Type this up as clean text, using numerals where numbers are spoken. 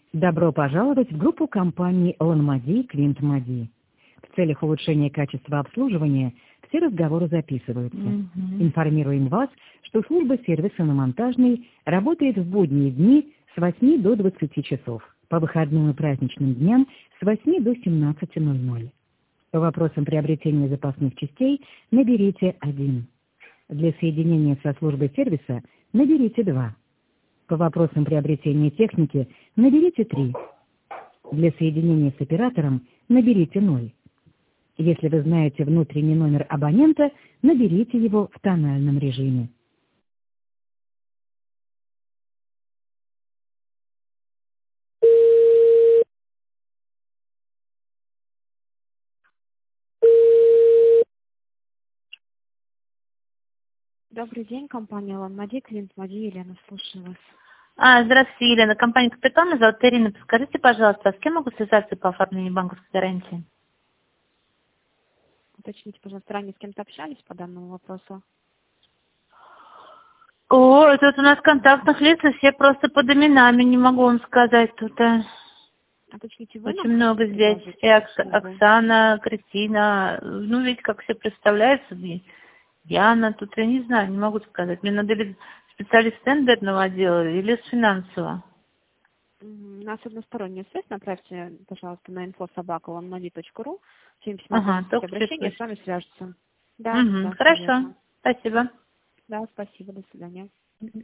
Добро пожаловать в группу компаний Лонмади Квинт Мади. В целях улучшения качества обслуживания все разговоры записываются. Информируем вас, что служба сервиса на Монтажной работает в будние дни с 8 до 20 часов, по выходным и праздничным дням с 8 до 17:00. По вопросам приобретения запасных частей наберите 1. Для соединения со службой сервиса наберите 2. По вопросам приобретения техники наберите 3. Для соединения с оператором наберите 0. Если вы знаете внутренний номер абонента, наберите его в тональном режиме. Добрый день, компания Лонмади, Квинт Мади, Елена, слушаю вас. Здравствуйте, Елена. Компания «Капитан». Меня зовут Ирина. Подскажите, пожалуйста, с кем могу связаться по оформлению банковской гарантии? Уточните, пожалуйста, ранее с кем-то общались по данному вопросу? Тут у нас контактных лиц все просто под именами, не могу вам сказать. Тут Уточните, вы очень много здесь. И Оксана, Кристина. Ну, видите, как все представляются. И Яна, тут я не знаю, не могу сказать. Мне надо ли специалист тендерного отдела или с финансового? У нас односторонняя связь. Направьте, пожалуйста, на info@lonmadi.ru. Всем письма обращения, с вами свяжутся. Да, Хорошо, верно. спасибо. Да, спасибо, до свидания.